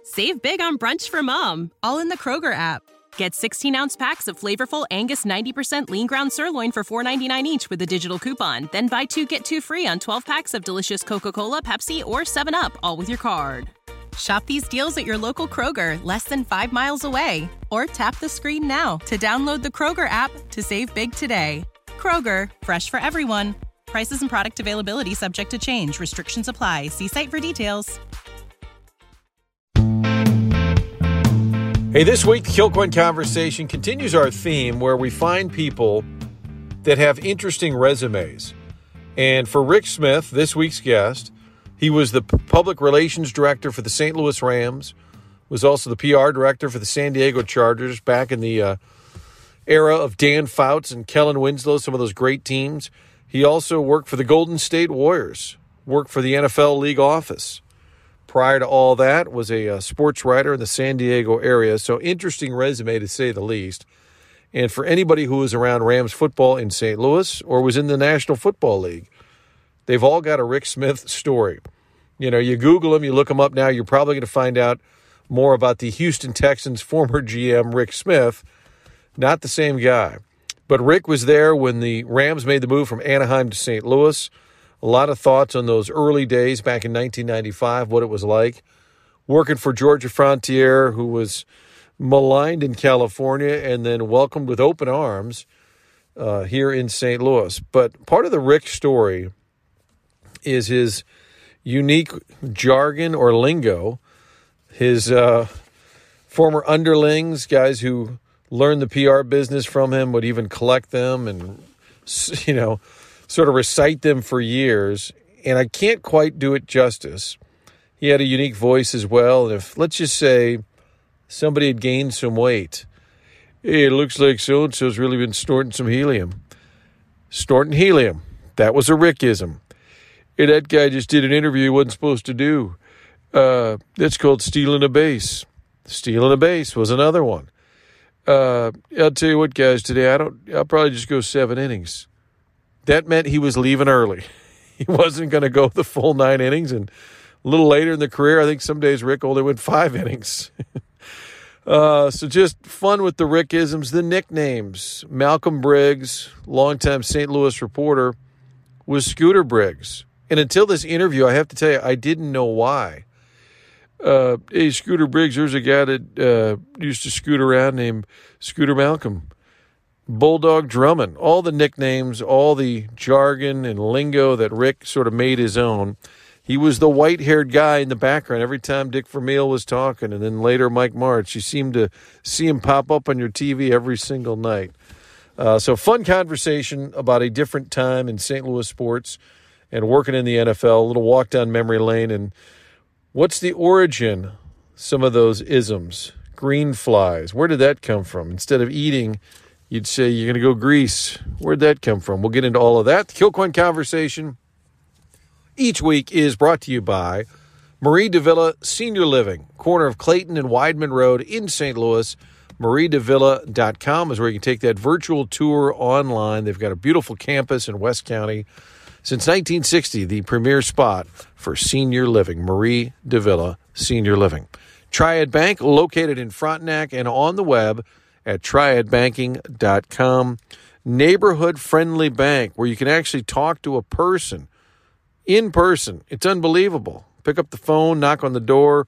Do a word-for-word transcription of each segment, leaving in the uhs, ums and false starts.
Save big on brunch for mom, all in the Kroger app. Get sixteen-ounce packs of flavorful Angus ninety percent lean ground sirloin for four ninety-nine each with a digital coupon. Then buy two, get two free on twelve packs of delicious Coca-Cola, Pepsi, or seven up, all with your card. Shop these deals at your local Kroger, less than five miles away. Or tap the screen now to download the Kroger app to save big today. Kroger, fresh for everyone. Prices and product availability subject to change. Restrictions apply. See site for details. Hey, this week, the Kilcoyne Conversation continues our theme where we find people that have interesting resumes. And for Rick Smith, this week's guest, he was the public relations director for the Saint Louis Rams, was also the P R director for the San Diego Chargers back in the uh, era of Dan Fouts and Kellen Winslow, some of those great teams. He also worked for the Golden State Warriors, worked for the N F L league office. Prior to all that, was a uh, sports writer in the San Diego area. So interesting resume, to say the least. And for anybody who was around Rams football in Saint Louis or was in the National Football League, they've all got a Rick Smith story. You know, you Google him, you look him up now, you're probably going to find out more about the Houston Texans former G M, Rick Smith. Not the same guy. But Rick was there when the Rams made the move from Anaheim to Saint Louis. A lot of thoughts on those early days back in nineteen ninety-five, what it was like. Working for Georgia Frontiere, who was maligned in California and then welcomed with open arms uh, here in Saint Louis. But part of the Rick story is his unique jargon or lingo, his uh, former underlings, guys who learned the P R business from him, would even collect them and, you know, sort of recite them for years, and I can't quite do it justice. He had a unique voice as well, and if, let's just say, somebody had gained some weight, hey, it looks like so-and-so's really been snorting some helium. Snorting helium. That was a Rickism. Hey, that guy just did an interview he wasn't supposed to do. Uh, that's called stealing a base. Stealing a base was another one. Uh, I'll tell you what, guys, today I don't. I'll probably just go seven innings. That meant he was leaving early. He wasn't going to go the full nine innings. And a little later in the career, I think some days Rick only went five innings. uh, so just fun with the Rickisms, the nicknames. Malcolm Briggs, longtime Saint Louis reporter, was Scooter Briggs. And until this interview, I have to tell you, I didn't know why. Uh, hey, Scooter Briggs, there's a guy that uh, used to scoot around named Scooter Malcolm. Bulldog Drummond, all the nicknames, all the jargon and lingo that Rick sort of made his own. He was the white-haired guy in the background every time Dick Vermeil was talking, and then later Mike Martz. You seemed to see him pop up on your T V every single night. Uh, so fun conversation about a different time in Saint Louis sports and working in the N F L, a little walk down memory lane. And what's the origin, some of those isms? Green flies, where did that come from? Instead of eating, you'd say you're going to go grease. Where'd that come from? We'll get into all of that. The Kilcoyne Conversation each week is brought to you by Marie Davila Senior Living, corner of Clayton and Weidman Road in Saint Louis. marie davila dot com is where you can take that virtual tour online. They've got a beautiful campus in West County. Since nineteen sixty, the premier spot for senior living. Marie Davila Senior Living. Triad Bank, located in Frontenac and on the web at triad banking dot com. Neighborhood-friendly bank where you can actually talk to a person in person. It's unbelievable. Pick up the phone, knock on the door,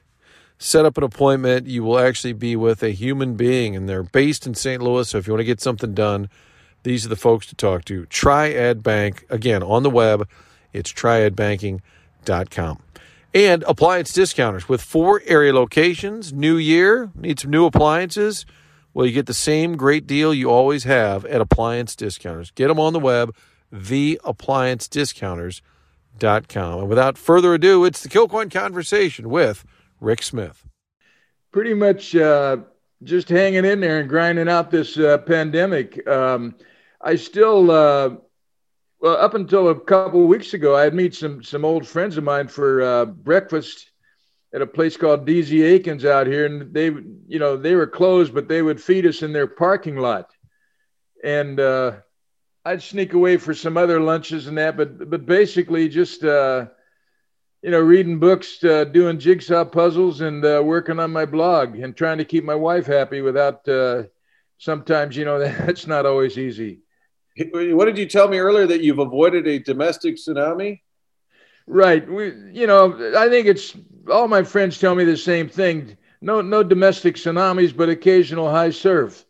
set up an appointment. You will actually be with a human being, and they're based in Saint Louis, so if you want to get something done, these are the folks to talk to. Triad Bank, again, on the web, it's triad banking dot com. And appliance discounters with four area locations. New year, need some new appliances? Well, you get the same great deal you always have at Appliance Discounters. Get them on the web, the appliance discounters dot com. And without further ado, it's the Kilcoyne Conversation with Rick Smith. Pretty much uh, just hanging in there and grinding out this uh, pandemic. Um, I still, uh, well, up until a couple of weeks ago, I'd meet some some old friends of mine for uh, breakfast at a place called D Z Aikens out here, and they, you know, they were closed, but they would feed us in their parking lot, and uh, I'd sneak away for some other lunches and that, but but basically just uh, you know, reading books, uh, doing jigsaw puzzles, and uh, working on my blog, and trying to keep my wife happy without. Uh, sometimes, you know, that's not always easy. What did you tell me earlier, that you've avoided a domestic tsunami? Right. We, you know, I think it's all my friends tell me the same thing. No, no domestic tsunamis, but occasional high surf.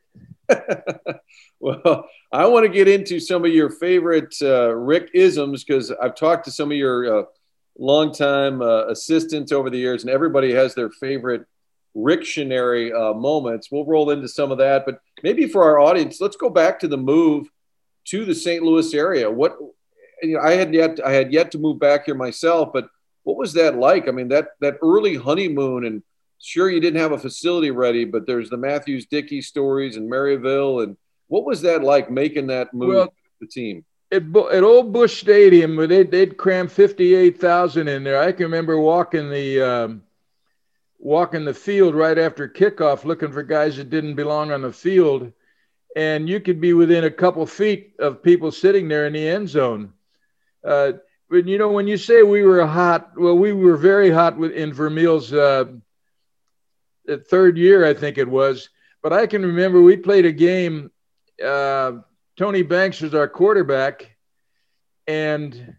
Well, I want to get into some of your favorite uh, Rick isms, because I've talked to some of your uh, longtime uh, assistants over the years, and everybody has their favorite Rictionary uh, moments. We'll roll into some of that, but maybe for our audience, let's go back to the move to the Saint Louis area. What, you know, I had yet I had yet to move back here myself, but what was that like? I mean, that that early honeymoon, and sure, you didn't have a facility ready, but there's the Matthews Dickey stories and Maryville, and what was that like, making that move Well, to the team? At, at Old Busch Stadium, where they'd, they'd cram fifty-eight thousand in there. I can remember walking the um, walking the field right after kickoff, looking for guys that didn't belong on the field, and you could be within a couple feet of people sitting there in the end zone. Uh, but you know, when you say we were hot, well, we were very hot with, in Vermeil's uh, third year, I think it was. But I can remember we played a game. Uh, Tony Banks was our quarterback, and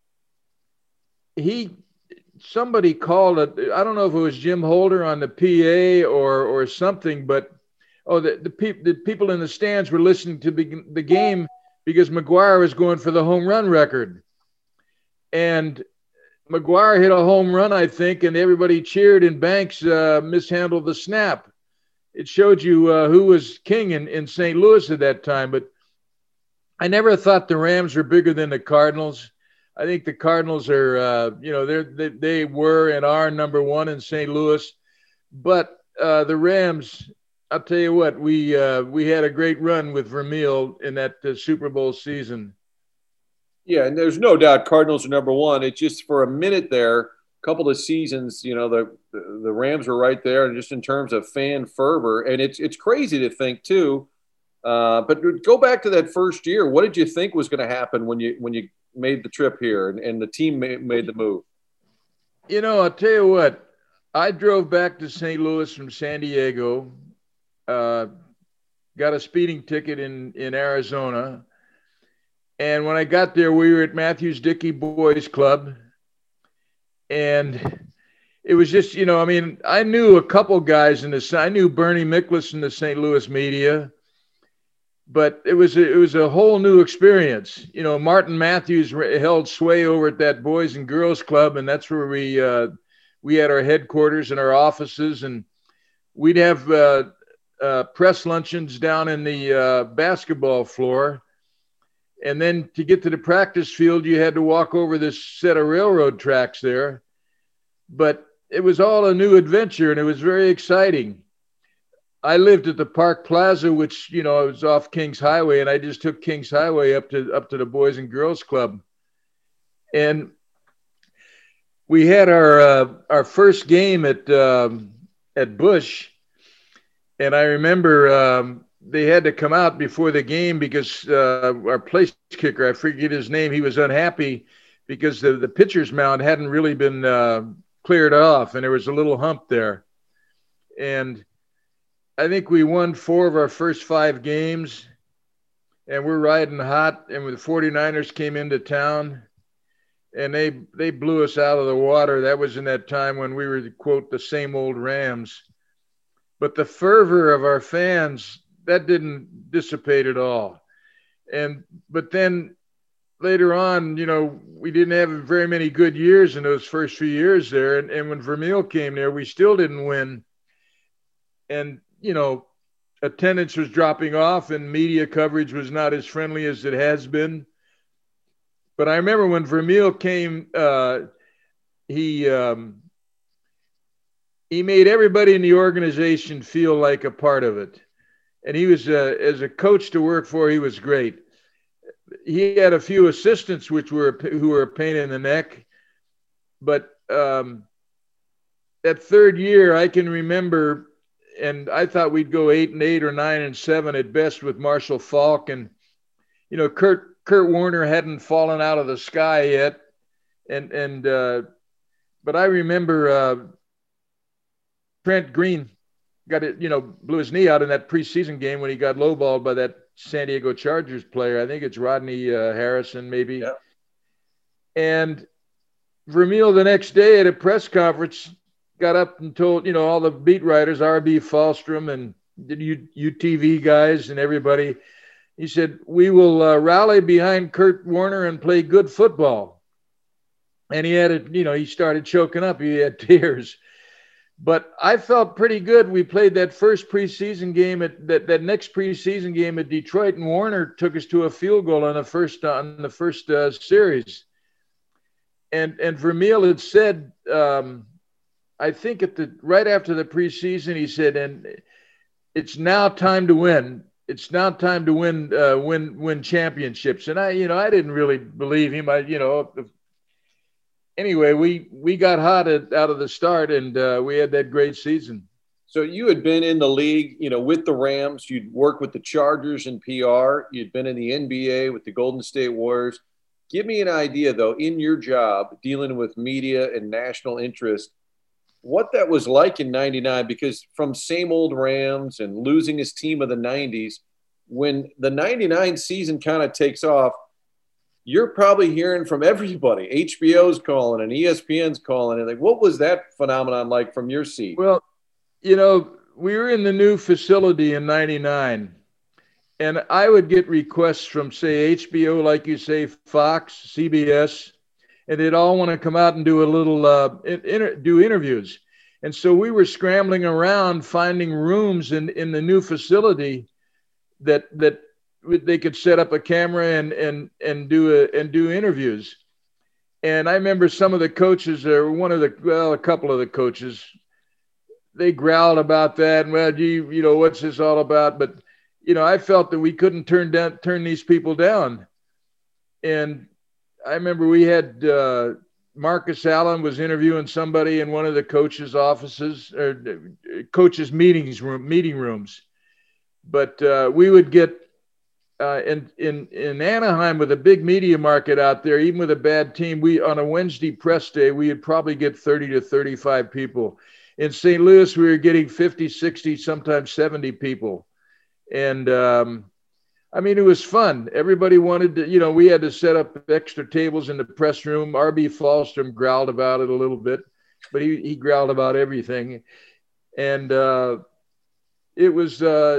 he somebody called it. I don't know if it was Jim Holder on the P A or or something, but oh, the the, pe- the people in the stands were listening to the, the game because McGuire was going for the home run record, and McGuire hit a home run, I think, and everybody cheered, and Banks uh, mishandled the snap. It showed you uh, who was king in, in Saint Louis at that time. But I never thought the Rams were bigger than the Cardinals. I think the Cardinals are, uh, you know, they're, they they were and are number one in Saint Louis. But uh, the Rams, I'll tell you what, we uh, we had a great run with Vermeil in that uh, Super Bowl season. Yeah, and there's no doubt Cardinals are number one. It's just for a minute there, couple of seasons, you know, the, the the Rams were right there, and just in terms of fan fervor, and it's it's crazy to think too. Uh, but go back to that first year. What did you think was going to happen when you when you made the trip here and, and the team made, made the move? You know, I'll tell you what. I drove back to Saint Louis from San Diego, uh, got a speeding ticket in in Arizona, and when I got there, we were at Matthews Dickey Boys Club. And it was just, you know, I mean, I knew a couple guys in this. I knew Bernie Miklasz in the Saint Louis media, but it was a, it was a whole new experience. You know, Martin Matthews held sway over at that Boys and Girls Club, and that's where we uh, we had our headquarters and our offices, and we'd have uh, uh, press luncheons down in the uh, basketball floor. And then to get to the practice field, you had to walk over this set of railroad tracks there. But it was all a new adventure, and it was very exciting. I lived at the Park Plaza, which, you know, it was off Kings Highway, and I just took Kings Highway up to up to the Boys and Girls Club. And we had our uh, our first game at um, at Busch, and I remember um, they had to come out before the game because uh, our place kicker, I forget his name, he was unhappy because the, the pitcher's mound hadn't really been uh, cleared off, and there was a little hump there. And I think we won four of our first five games, and we're riding hot, and the 49ers came into town, and they they blew us out of the water. That was in that time when we were, quote, the same old Rams. But the fervor of our fans, that didn't dissipate at all. And but then later on, you know, we didn't have very many good years in those first few years there. And, and when Vermeil came there, we still didn't win. And, you know, attendance was dropping off and media coverage was not as friendly as it has been. But I remember when Vermeil came, uh, he um, he made everybody in the organization feel like a part of it. And he was, uh, as a coach to work for, he was great. He had a few assistants which were who were a pain in the neck. But um, that third year, I can remember, and I thought we'd go eight and eight or nine and seven at best with Marshall Faulk. And, you know, Kurt Kurt Warner hadn't fallen out of the sky yet. And, and uh, but I remember uh, Trent Green got it, you know, blew his knee out in that preseason game when he got lowballed by that San Diego Chargers player. I think it's Rodney uh, Harrison, maybe. Yeah. And Vermeil the next day at a press conference got up and told, you know, all the beat writers, R B Falstrom and the U T V guys and everybody, he said, we will uh, rally behind Kurt Warner and play good football. And he had it, you know, he started choking up. He had tears. But I felt pretty good. We played that first preseason game at that, that next preseason game at Detroit, and Warner took us to a field goal on the first on the first uh, series. And and Vermeil had said, um, I think at the right after the preseason, he said, and it's now time to win. It's now time to win uh, win win championships. And I, you know, I didn't really believe him. I, you know. Anyway, we, we got hot at, out of the start, and uh, we had that great season. So you had been in the league, you know, with the Rams. You'd worked with the Chargers in P R. You'd been in the N B A with the Golden State Warriors. Give me an idea, though, in your job dealing with media and national interest, what that was like in ninety-nine, because from same old Rams and losing his team of the nineties, when the ninety-nine season kind of takes off, you're probably hearing from everybody. H B O's calling and E S P N's calling. And like, what was that phenomenon like from your seat? Well, you know, we were in the new facility in ninety-nine, and I would get requests from, say, H B O, like you say, Fox, C B S, and they'd all want to come out and do a little, uh, inter- do interviews. And so we were scrambling around finding rooms in, in the new facility that, that, they could set up a camera and and and do a, and do interviews. And I remember some of the coaches, or one of the well, a couple of the coaches, they growled about that. And well, gee, you know, what's this all about? But you know, I felt that we couldn't turn down turn these people down. And I remember we had uh, Marcus Allen was interviewing somebody in one of the coaches' offices or coaches' meetings room meeting rooms. But uh, we would get. Uh, in, in, in Anaheim with a big media market out there, even with a bad team, we on a Wednesday press day, we would probably get thirty to thirty-five people. In Saint Louis, we were getting fifty, sixty, sometimes seventy people. And um, I mean, it was fun. Everybody wanted to, you know, we had to set up extra tables in the press room. R B Falstrom growled about it a little bit, but he, he growled about everything. And uh, it was, uh,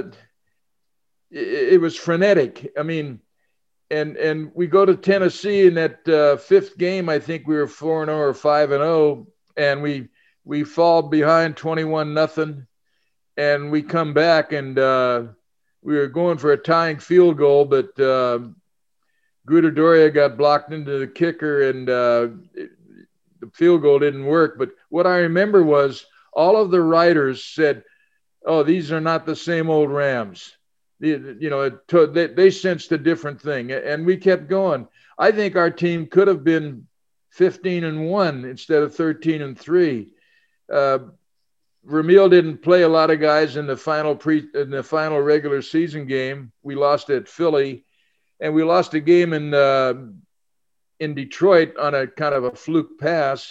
it was frenetic. I mean, and and we go to Tennessee in that uh, fifth game. I think we were four and zero or five and zero, and we we fall behind twenty-one nothing, and we come back and uh, we were going for a tying field goal, but uh, Gruder Doria got blocked into the kicker, and uh, it, the field goal didn't work. But what I remember was all of the writers said, "Oh, these are not the same old Rams." The, you know, it, they, they sensed a different thing, and we kept going. I think our team could have been fifteen and one instead of thirteen and three. Uh, Vermeil didn't play a lot of guys in the final pre in the final regular season game. We lost at Philly, and we lost a game in uh, in Detroit on a kind of a fluke pass,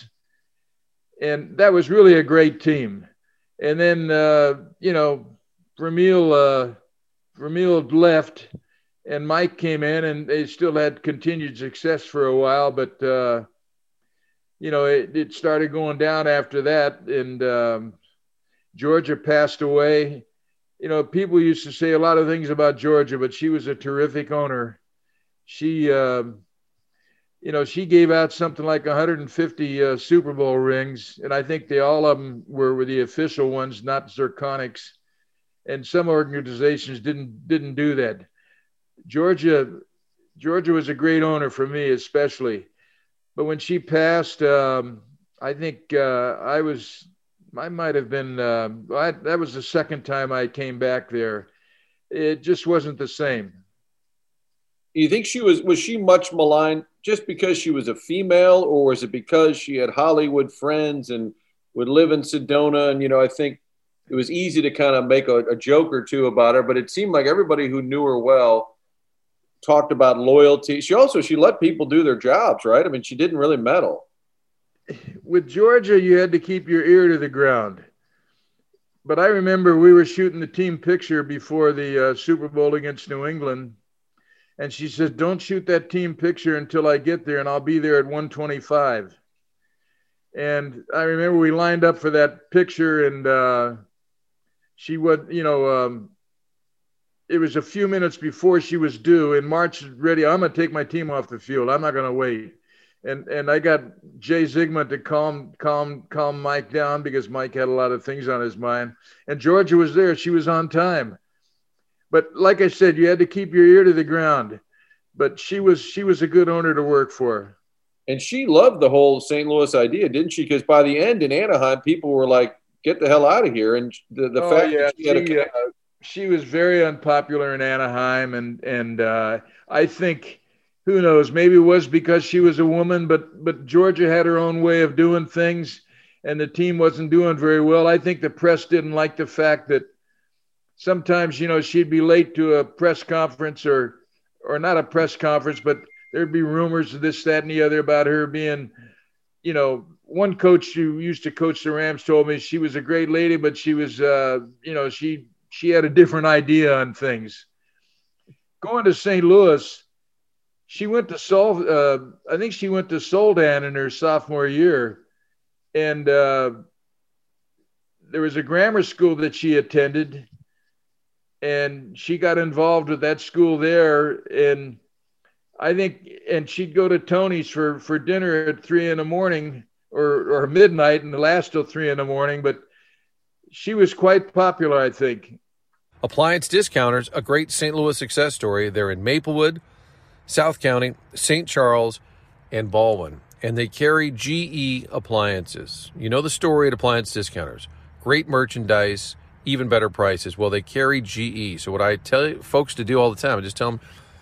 and that was really a great team. And then uh, you know, Vermeil. Uh, Vermeil left and Mike came in, and they still had continued success for a while, but uh, you know, it, it started going down after that. And um, Georgia passed away. You know, people used to say a lot of things about Georgia, but she was a terrific owner. She, uh, you know, she gave out something like one hundred fifty uh, Super Bowl rings, and I think they all of them were, were the official ones, not Zirconics. And some organizations didn't didn't do that. Georgia, Georgia was a great owner for me, especially. But when she passed, um, I think uh, I was, I might have been. Uh, I, that was the second time I came back there. It just wasn't the same. You think she was was she much maligned just because she was a female, or was it because she had Hollywood friends and would live in Sedona? And you know, I think it was easy to kind of make a, a joke or two about her, but it seemed like everybody who knew her well talked about loyalty. She also, she let people do their jobs, right? I mean, she didn't really meddle. with Georgia, you had to keep your ear to the ground. But I remember we were shooting the team picture before the uh, Super Bowl against New England. And she said, don't shoot that team picture until I get there, and I'll be there at one twenty-five. And I remember we lined up for that picture, and uh, she would, you know, um, it was a few minutes before she was due, and March is ready. I'm going to take my team off the field. I'm not going to wait. And and I got Jay Zygmunt to calm calm calm Mike down because Mike had a lot of things on his mind. And Georgia was there. She was on time. But like I said, you had to keep your ear to the ground. But she was she was a good owner to work for. And she loved the whole Saint Louis idea, didn't she? Because by the end in Anaheim, people were like, "Get the hell out of here!" And the, the oh, fact yeah, that she had she, a uh, she was very unpopular in Anaheim, and and uh, I think. Who knows? Maybe it was because she was a woman, but but Georgia had her own way of doing things, and the team wasn't doing very well. I think the press didn't like the fact that sometimes, you know, she'd be late to a press conference or or not a press conference, but there'd be rumors of this, that, and the other about her being, you know, one coach who used to coach the Rams told me she was a great lady, but she was, uh, you know, she she had a different idea on things. Going to Saint Louis. She went to Sol. Uh, I think she went to Soldan in her sophomore year, and uh, there was a grammar school that she attended, and she got involved with that school there. And I think, and she'd go to Tony's for for dinner at three in the morning or or midnight, and last till three in the morning. But she was quite popular, I think. Appliance Discounters, a great Saint Louis success story. They're in Maplewood, South County, Saint Charles, and Baldwin. And they carry G E appliances. You know the story at Appliance Discounters. Great merchandise, even better prices. Well, they carry G E. So what I tell folks to do all the time, I just tell them,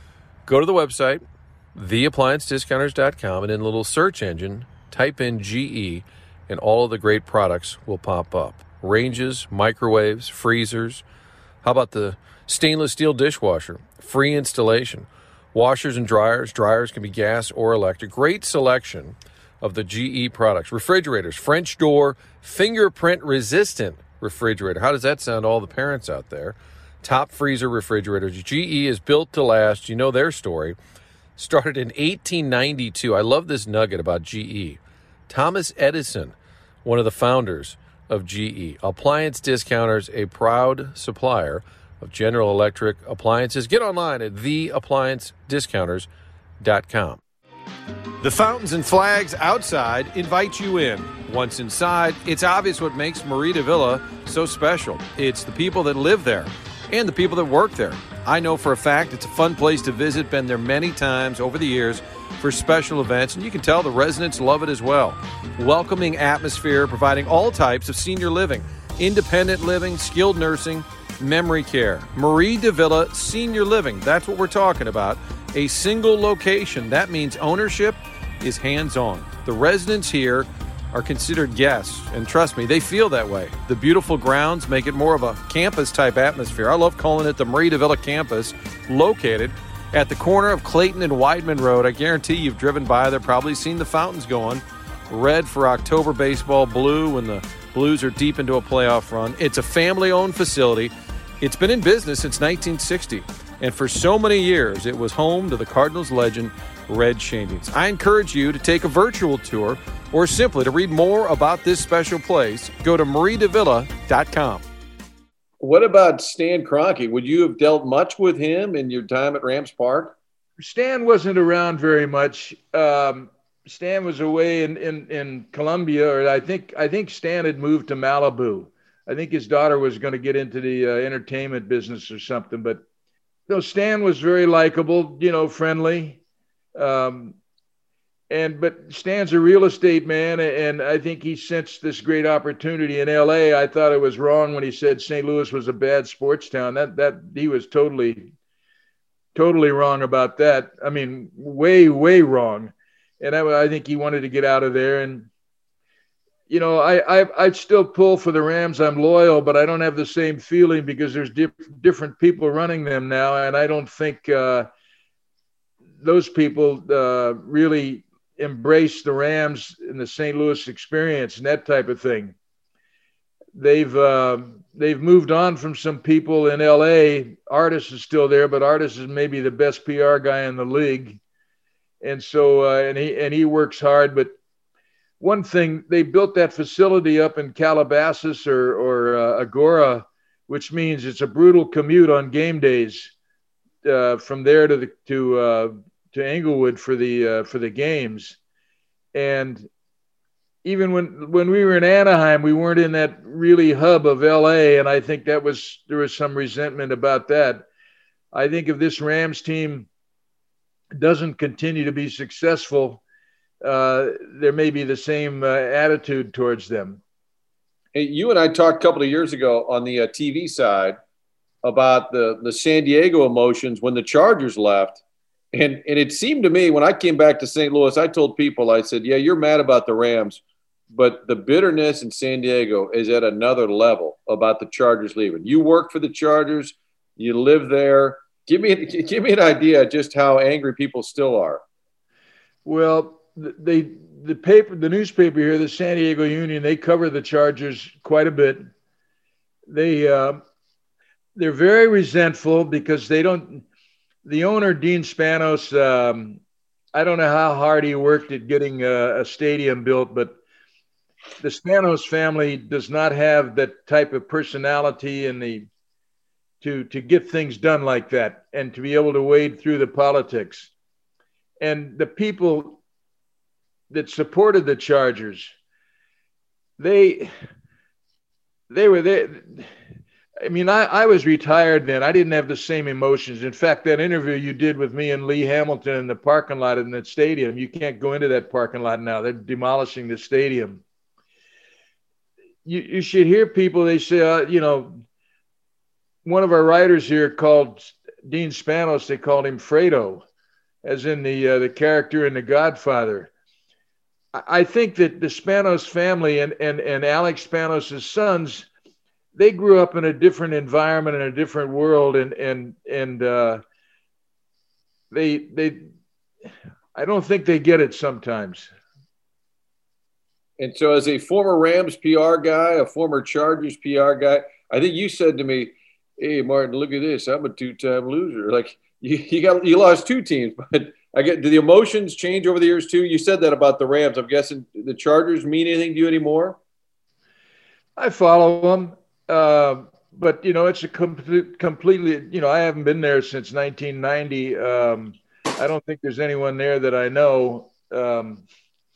go to the website, the appliance discounters dot com, and in the little search engine, type in G E, and all of the great products will pop up. Ranges, microwaves, freezers. How about the stainless steel dishwasher? Free installation. Washers and dryers. Dryers can be gas or electric. Great selection of the G E products. Refrigerators, French door, fingerprint resistant refrigerator. How does that sound to all the parents out there? Top freezer refrigerators. G E is built to last. You know their story. Started in eighteen ninety-two. I love this nugget about G E. Thomas Edison, one of the founders of G E. Appliance Discounters, a proud supplier of General Electric appliances. Get online at the appliance discounters dot com. The fountains and flags outside invite you in. Once inside, it's obvious what makes Marita Villa so special. It's the people that live there and the people that work there. I know for a fact it's a fun place to visit. Been there many times over the years for special events, and you can tell the residents love it as well. Welcoming atmosphere, providing all types of senior living, independent living, skilled nursing, memory care. Marie de Villa Senior Living, that's what we're talking about. A single location. That means ownership is hands-on. The residents here are considered guests, and trust me, they feel that way. The beautiful grounds make it more of a campus-type atmosphere. I love calling it the Marie de Villa campus, located at the corner of Clayton and Weidman Road. I guarantee you've driven by there, probably seen the fountains going. Red for October baseball, blue when the Blues are deep into a playoff run. It's a family-owned facility. It's been in business since nineteen sixty, and for so many years, it was home to the Cardinals legend, Red Schoendienst. I encourage you to take a virtual tour or simply to read more about this special place. Go to marie de villa dot com. What about Stan Kroenke? Would you have dealt much with him in your time at Rams Park? Stan wasn't around very much. Um, Stan was away in, in, in Colombia, or I think I think Stan had moved to Malibu. I think his daughter was going to get into the uh, entertainment business or something. But no, Stan was very likable, you know, friendly. Um, and but Stan's a real estate man, and I think he sensed this great opportunity in L A. I thought it was wrong when he said Saint Louis was a bad sports town. That that he was totally, totally wrong about that. I mean, way, way wrong. And I, I think he wanted to get out of there. And you know, I, I I'd still pull for the Rams. I'm loyal, but I don't have the same feeling because there's diff- different people running them now, and I don't think uh, those people uh, really embrace the Rams and the Saint Louis experience and that type of thing. They've uh, they've moved on from some people in L A. Artis is still there, but Artis is maybe the best P R guy in the league, and so uh, and he and he works hard. But one thing, they built that facility up in Calabasas or or uh, Agora, which means it's a brutal commute on game days uh, from there to the to uh, to Englewood for the uh, for the games, and even when when we were in Anaheim, we weren't in that really hub of L A, and I think that was there was some resentment about that. I think if this Rams team doesn't continue to be successful, uh, there may be the same uh, attitude towards them. Hey, you and I talked a couple of years ago on the uh, T V side about the the San Diego emotions when the Chargers left. And and it seemed to me when I came back to Saint Louis, I told people, I said, yeah, you're mad about the Rams, but the bitterness in San Diego is at another level about the Chargers leaving. You work for the Chargers, you live there. Give me give me an idea just how angry people still are. Well, they the paper, the newspaper here, the San Diego Union, they cover the Chargers quite a bit. They uh, they're very resentful because they don't. The owner, Dean Spanos, um, I don't know how hard he worked at getting a, a stadium built, but the Spanos family does not have that type of personality and the to to get things done like that and to be able to wade through the politics. And the people that supported the Chargers, they they were there. I mean, I, I was retired then. I didn't have the same emotions. In fact, that interview you did with me and Lee Hamilton in the parking lot in that stadium, you can't go into that parking lot now. They're demolishing the stadium. You, you should hear people, they say, uh, you know, one of our writers here called Dean Spanos, they called him Fredo, as in the uh, the character in The Godfather. I, I think that the Spanos family and, and, and Alex Spanos' sons, they grew up in a different environment, in a different world. And, and, and uh, they, they, I don't think they get it sometimes. And so as a former Rams P R guy, a former Chargers P R guy, I think you said to me, hey, Martin, look at this. I'm a two-time loser. Like you, you got, you lost two teams, but I get, do the emotions change over the years too? You said that about the Rams. I'm guessing the Chargers mean anything to you anymore? I follow them. Uh, but, you know, it's a complete, completely, you know, I haven't been there since nineteen ninety. Um, I don't think there's anyone there that I know. Um,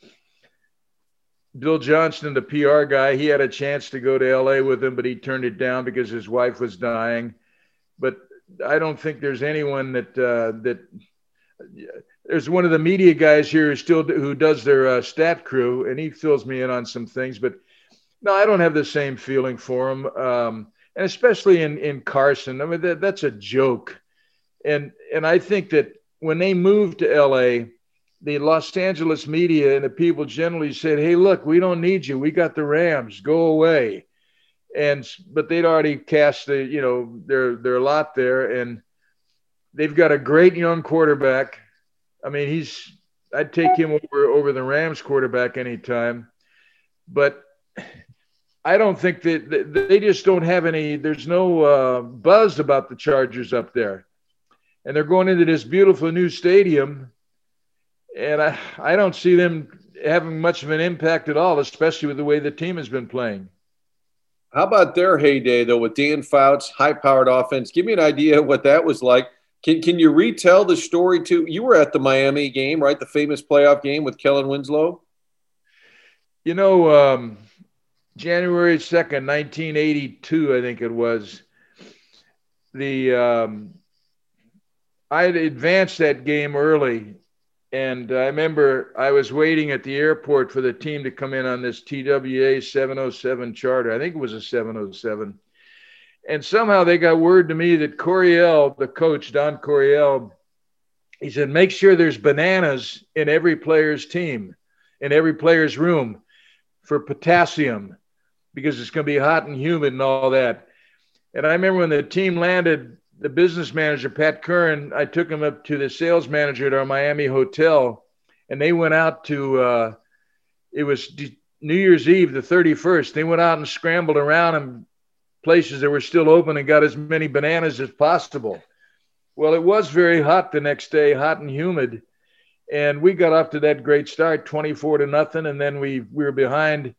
Bill Johnston, the P R guy, he had a chance to go to L A with him, but he turned it down because his wife was dying. But I don't think there's anyone that, uh, that there's one of the media guys here who still, who does their uh, stat crew, and he fills me in on some things, but no, I don't have the same feeling for him. Um, and especially in, in Carson, I mean, that, that's a joke. And, and I think that when they moved to L A, the Los Angeles media and the people generally said, hey, look, we don't need you. We got the Rams, go away. And, but they'd already cast the, you know, their, their lot there, and they've got a great young quarterback. I mean, he's, I'd take him over, over the Rams quarterback anytime, but I don't think that they just don't have any, there's no uh, buzz about the Chargers up there. And they're going into this beautiful new stadium. And I, I don't see them having much of an impact at all, especially with the way the team has been playing. How about their heyday, though, with Dan Fouts, high-powered offense? Give me an idea of what that was like. Can can you retell the story, too? You were at the Miami game, right, the famous playoff game with Kellen Winslow? You know, um, January second, nineteen eighty-two, I think it was, the um, I had advanced that game early. And I remember I was waiting at the airport for the team to come in on this T W A seven oh seven charter. I think it was a seven oh seven. And somehow they got word to me that Coryell, the coach, Don Coryell, he said, make sure there's bananas in every player's team, in every player's room for potassium, because it's going to be hot and humid and all that. And I remember when the team landed, the business manager, Pat Curran, I took him up to the sales manager at our Miami hotel, and they went out to, uh, it was New Year's Eve, the thirty-first. They went out and scrambled around in places that were still open and got as many bananas as possible. Well, it was very hot the next day, hot and humid. And we got off to that great start, twenty-four to nothing. And then we, we were behind.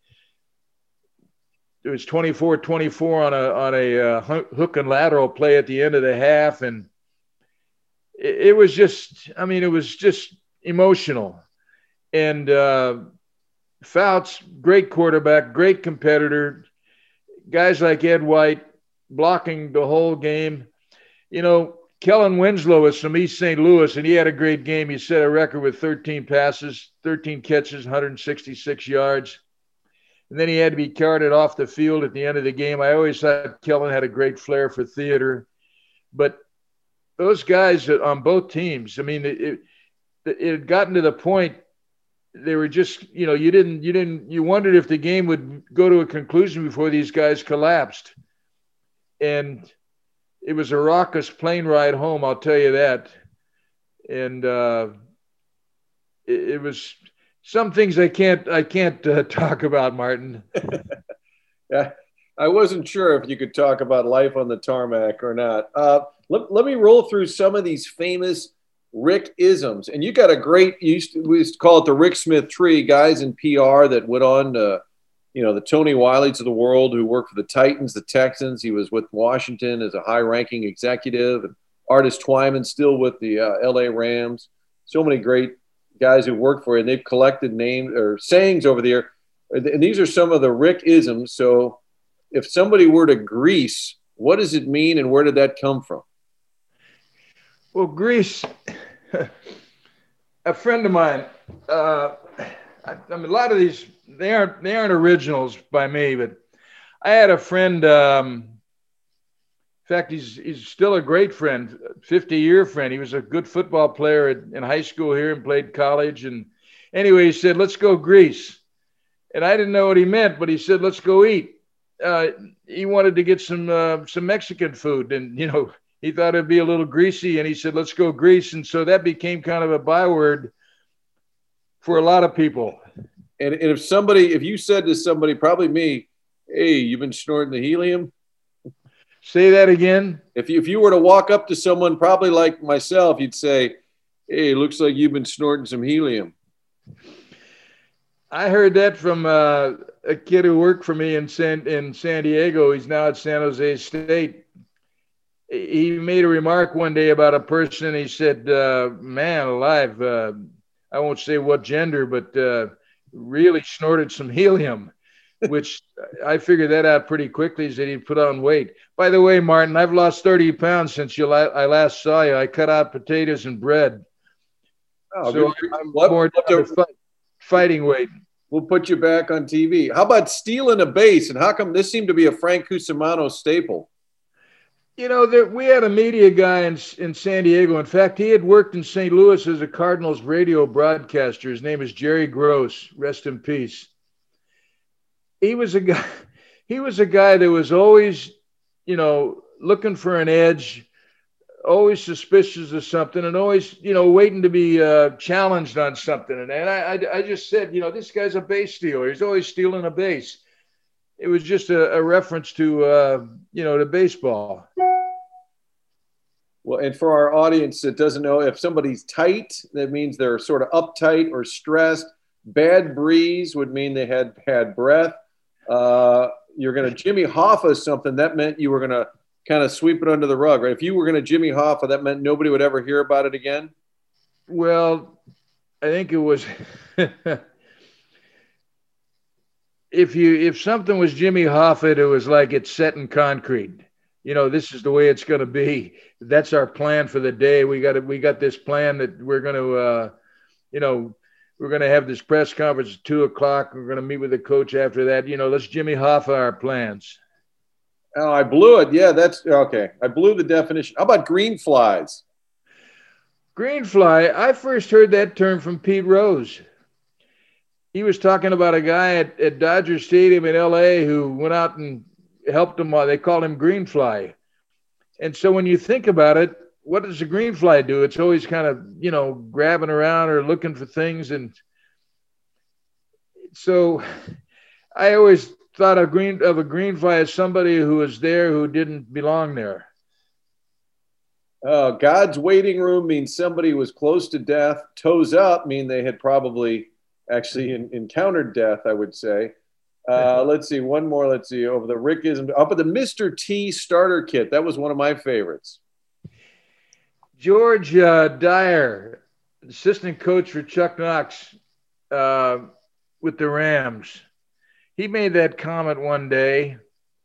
It was twenty-four twenty-four on a, on a uh, hook and lateral play at the end of the half. And it, it was just, I mean, it was just emotional. And uh, Fouts, great quarterback, great competitor. Guys like Ed White blocking the whole game. You know, Kellen Winslow is from East Saint Louis, and he had a great game. He set a record with thirteen passes, thirteen catches, one hundred sixty-six yards. And then he had to be carted off the field at the end of the game. I always thought Kellen had a great flair for theater. But those guys on both teams, I mean, it, it, it had gotten to the point they were just, you know, you didn't, you didn't, you wondered if the game would go to a conclusion before these guys collapsed. And it was a raucous plane ride home, I'll tell you that. And uh, it, it was some things I can't I can't uh, talk about, Martin. Yeah, I wasn't sure if you could talk about life on the tarmac or not. Uh, let, let me roll through some of these famous Rick isms. And you got a great, you used to, we used to call it the Rick Smith tree, guys in P R that went on to, you know, the Tony Wileys of the world who worked for the Titans, the Texans. He was with Washington as a high-ranking executive. And Artis Twyman still with the uh, L A Rams. So many great guys who worked for it, and they've collected names or sayings over the year. And these are some of the Rick isms. So if somebody were to grease, what does it mean, and where did that come from? Well, grease, a friend of mine, uh, I, I mean, a lot of these, they aren't, they aren't originals by me, but I had a friend, um, in fact, he's, he's still a great friend, fifty-year friend. He was a good football player at, in high school here and played college. And anyway, he said, let's go grease. And I didn't know what he meant, but he said, let's go eat. Uh, he wanted to get some uh, some Mexican food. And, you know, he thought it'd be a little greasy. And he said, let's go grease. And so that became kind of a byword for a lot of people. And, and if somebody, if you said to somebody, probably me, hey, you've been snorting the helium? Say that again. If you, if you were to walk up to someone, probably like myself, you'd say, hey, looks like you've been snorting some helium. I heard that from uh, a kid who worked for me in San, in San Diego. He's now at San Jose State. He made a remark one day about a person. He said, uh, man alive, uh, I won't say what gender, but uh, really snorted some helium, which I figured that out pretty quickly, is that he put on weight. By the way, Martin, I've lost thirty pounds since you la- I last saw you. I cut out potatoes and bread. Oh, so good. I'm what, more what down to fight, fighting weight. We'll put you back on T V. How about stealing a base? And how come this seemed to be a Frank Cusimano staple? You know, there, we had a media guy in, in San Diego. In fact, he had worked in Saint Louis as a Cardinals radio broadcaster. His name is Jerry Gross. Rest in peace. He was a guy, he was a guy that was always, you know, looking for an edge, always suspicious of something, and always, you know, waiting to be uh, challenged on something. And, and I, I, I just said, you know, this guy's a base stealer. He's always stealing a base. It was just a, a reference to, uh, you know, to baseball. Well, and for our audience that doesn't know, if somebody's tight, that means they're sort of uptight or stressed. Bad breeze would mean they had bad breath. Uh, you're going to Jimmy Hoffa something, that meant you were going to kind of sweep it under the rug, right? If you were going to Jimmy Hoffa, that meant nobody would ever hear about it again? Well, I think it was if you if something was Jimmy Hoffa, it was like it's set in concrete. You know, this is the way it's going to be. That's our plan for the day. We got we got this plan that we're going to, uh, you know, we're going to have this press conference at two o'clock. We're going to meet with the coach after that. You know, let's Jimmy Hoffa our plans. Oh, I blew it. Yeah, that's okay. I blew the definition. How about green flies? Green fly. I first heard that term from Pete Rose. He was talking about a guy at, at Dodger Stadium in L A who went out and helped him. They called him green fly. And so when you think about it, what does a green fly do? It's always kind of, you know, grabbing around or looking for things. And so I always thought of green of a green fly as somebody who was there who didn't belong there. Uh, God's waiting room means somebody was close to death. Toes up mean they had probably actually in, encountered death, I would say. Uh, let's see, one more. Let's see, over the Rick is up at the Mister T starter kit. That was one of my favorites. George uh, Dyer, assistant coach for Chuck Knox uh, with the Rams. He made that comment one day,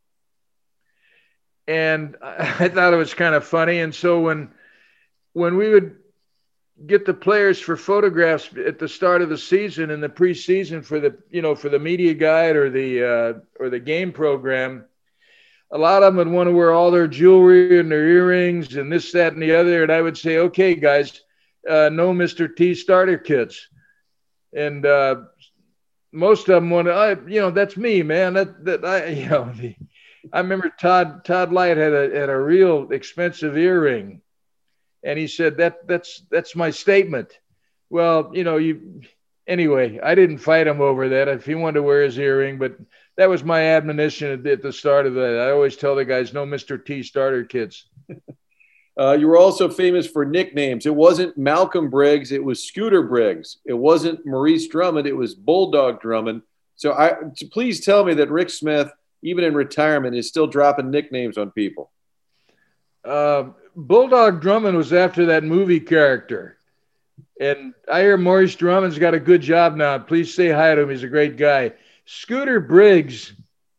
and I thought it was kind of funny. And so when when we would get the players for photographs at the start of the season in the preseason for the, you know, for the media guide or the uh, or the game program, a lot of them would want to wear all their jewelry and their earrings and this, that, and the other. And I would say, okay, guys, uh, no Mister T starter kits. And uh, most of them want to, I, you know, that's me, man. That that I, you know, the, I remember Todd Todd Light had a had a real expensive earring, and he said that that's that's my statement. Well, you know, you anyway. I didn't fight him over that if he wanted to wear his earring, but that was my admonition at the start of that. I always tell the guys, no Mister T starter kits. Uh, you were also famous for nicknames. It wasn't Malcolm Briggs. It was Scooter Briggs. It wasn't Maurice Drummond. It was Bulldog Drummond. So I, please tell me that Rick Smith, even in retirement, is still dropping nicknames on people. Uh, Bulldog Drummond was after that movie character. And I hear Maurice Drummond's got a good job now. Please say hi to him. He's a great guy. Scooter Briggs,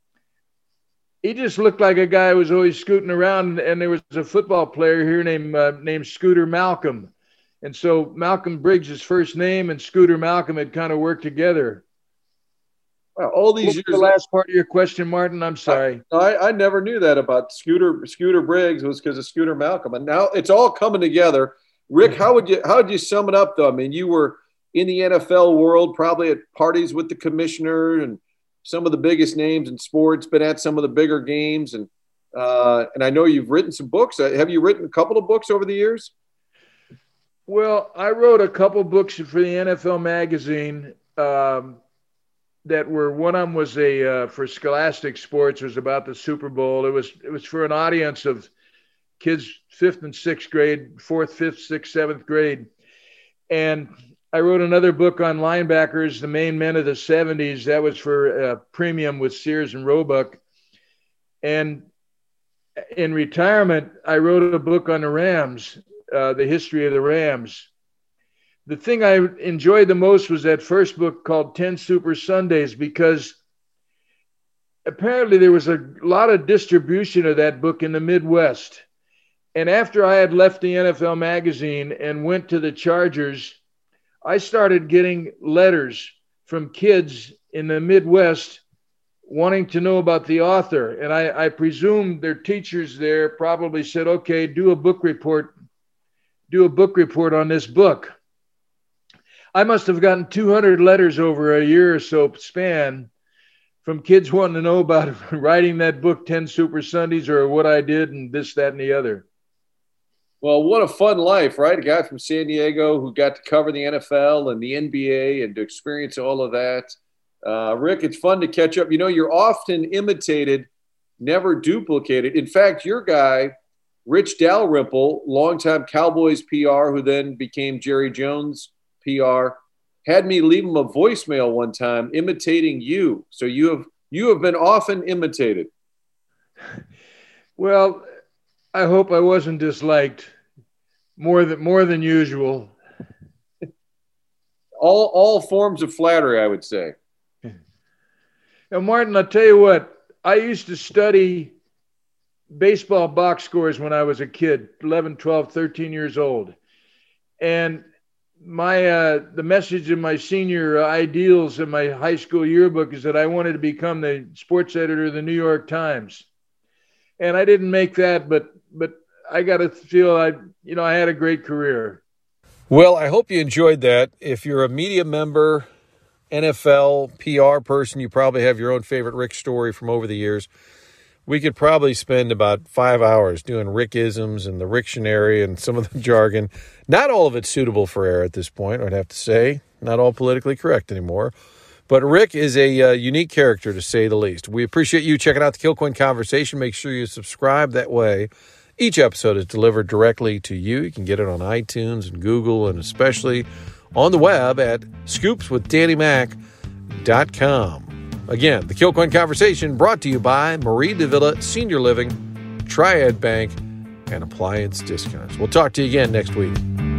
he just looked like a guy who was always scooting around, and there was a football player here named uh, named Scooter Malcolm. And so Malcolm Briggs' his first name and Scooter Malcolm had kind of worked together. Well, all these what years. Was the last part of your question, Martin? I'm sorry. I, I, I never knew that about Scooter Scooter Briggs was because of Scooter Malcolm. And now it's all coming together. Rick, how would you how would you sum it up, though? I mean, you were in the N F L world, probably at parties with the commissioner and some of the biggest names in sports, been at some of the bigger games. And uh, and I know you've written some books. Have you written a couple of books over the years? Well, I wrote a couple books for the N F L magazine um, that were, one of them was a uh, for Scholastic Sports, was about the Super Bowl. It was it was for an audience of kids fifth and sixth grade, fourth, fifth, sixth, seventh grade. And I wrote another book on linebackers, the main men of the seventies. That was for uh, premium with Sears and Roebuck. And in retirement, I wrote a book on the Rams, uh, the history of the Rams. The thing I enjoyed the most was that first book called ten Super Sundays, because apparently there was a lot of distribution of that book in the Midwest. And after I had left the N F L magazine and went to the Chargers, I started getting letters from kids in the Midwest wanting to know about the author. And I, I presume their teachers there probably said, okay, do a book report, do a book report on this book. I must have gotten two hundred letters over a year or so span from kids wanting to know about writing that book, ten Super Sundays, or what I did and this, that, and the other. Well, what a fun life, right? A guy from San Diego who got to cover the N F L and the N B A and to experience all of that. Uh, Rick, it's fun to catch up. You know, you're often imitated, never duplicated. In fact, your guy, Rich Dalrymple, longtime Cowboys P R, who then became Jerry Jones P R, had me leave him a voicemail one time imitating you. So you have you have been often imitated. Well, I hope I wasn't disliked more than more than usual. all all forms of flattery, I would say. Now, Martin, I'll tell you what, I used to study baseball box scores when I was a kid, eleven, twelve, thirteen years old. And my uh, the message in my senior uh, ideals in my high school yearbook is that I wanted to become the sports editor of the New York Times. And I didn't make that, but but I got to feel I, you know, I had a great career. Well, I hope you enjoyed that. If you're a media member, N F L, P R person, you probably have your own favorite Rick story from over the years. we could probably spend about five hours doing Rick-isms and the Rictionary and some of the jargon. Not all of it's suitable for air at this point, I'd have to say. Not all politically correct anymore. But Rick is a uh, unique character, to say the least. We appreciate you checking out the Kilcoyne Conversation. Make sure you subscribe. That way, each episode is delivered directly to you. You can get it on iTunes and Google, and especially on the web at scoops with danny mac dot com. Again, the Kilcoyne Conversation brought to you by Marie de Villa Senior Living, Triad Bank, and Appliance Discounts. We'll talk to you again next week.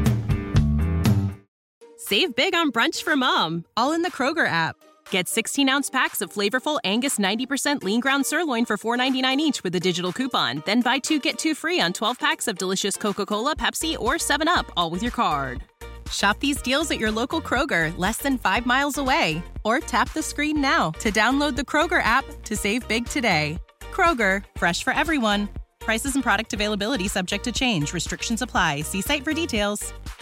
Save big on brunch for mom, all in the Kroger app. Get sixteen-ounce packs of flavorful Angus ninety percent lean ground sirloin for four ninety-nine each with a digital coupon. Then buy two, get two free on twelve packs of delicious Coca-Cola, Pepsi, or seven up, all with your card. Shop these deals at your local Kroger, less than five miles away. Or tap the screen now to download the Kroger app to save big today. Kroger, fresh for everyone. Prices and product availability subject to change. Restrictions apply. See site for details.